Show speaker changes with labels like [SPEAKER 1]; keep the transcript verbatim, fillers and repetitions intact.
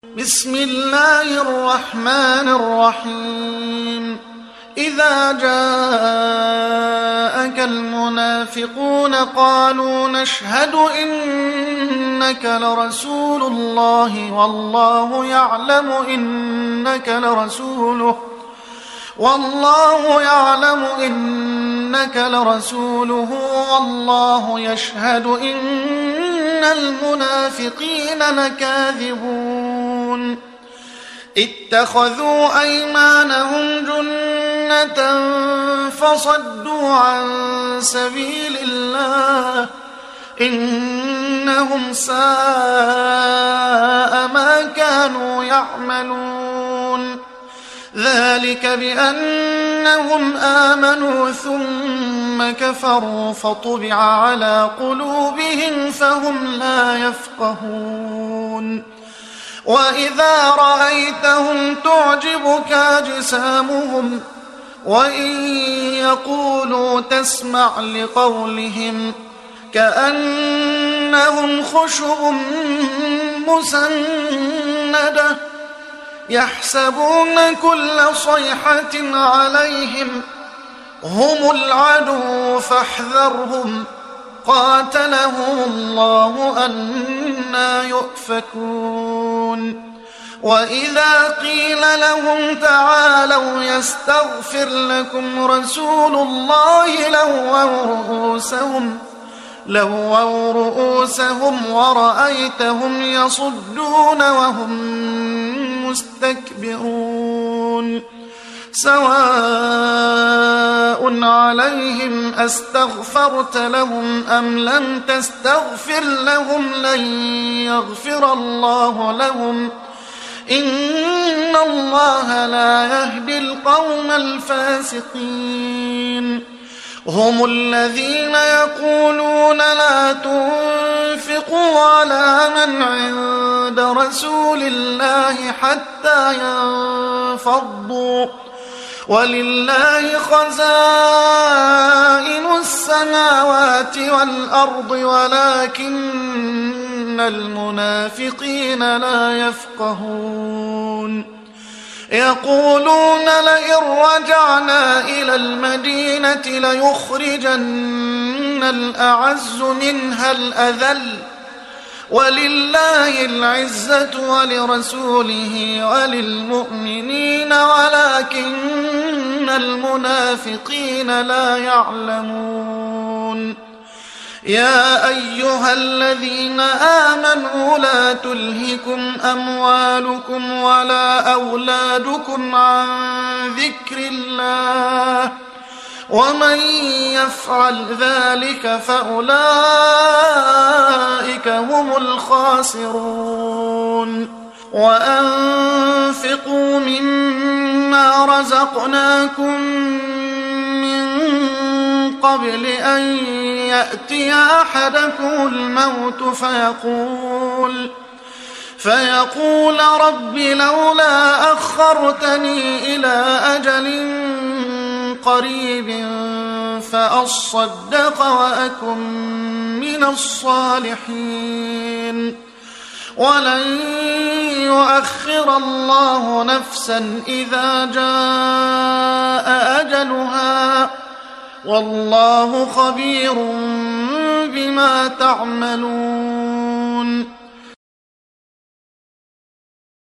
[SPEAKER 1] بسم الله الرحمن الرحيم إذا جاءك المنافقون قالوا نشهد إنك لرسول الله والله يعلم إنك لرسوله والله يعلم إنك لرسوله والله يشهد إن المنافقين لكاذبون اتخذوا أيمانهم جنة فصدوا عن سبيل الله إنهم ساء ما كانوا يعملون ذلك بأنهم آمنوا ثم كفروا فطبع على قلوبهم فهم لا يفقهون وإذا رأيتهم تعجبك أجسامهم وإن يقولوا تسمع لقولهم كأنهم خشب مسندة يحسبون كل صيحة عليهم هم العدو فاحذرهم قاتلهم الله أنى يؤفكون وإذا قيل لهم تعالوا يستغفر لكم رسول الله لووا رؤوسهم لووا رؤوسهم ورأيتهم يصدون وهم مستكبرون سواء عليهم أستغفرت لهم أم لم تستغفر لهم لن يغفر الله لهم إن الله لا يهدي القوم الفاسقين هم الذين يقولون لا تنفقوا على من عند رسول الله حتى ينفضوا ولله خزائن السماوات والأرض ولكن المنافقين لا يفقهون يقولون لئن رجعنا إلى المدينة ليخرجن الأعز منها الأذل ولله العزة ولرسوله وللمؤمنين ولكن المنافقين لا يعلمون يا أيها الذين آمنوا لا تلهكم أموالكم ولا أولادكم عن ذكر الله ومن يفعل ذلك فأولئك هم الخاسرون وأنفقوا مما رزقناكم من قبل أن يأتي أحدكم الموت فيقول فيقول رب لولا أخرتني إلى أجل قريب فأصدق وأكن من الصالحين ولن يؤخر الله نفسا إذا جاء أجلها والله خبير بما تعملون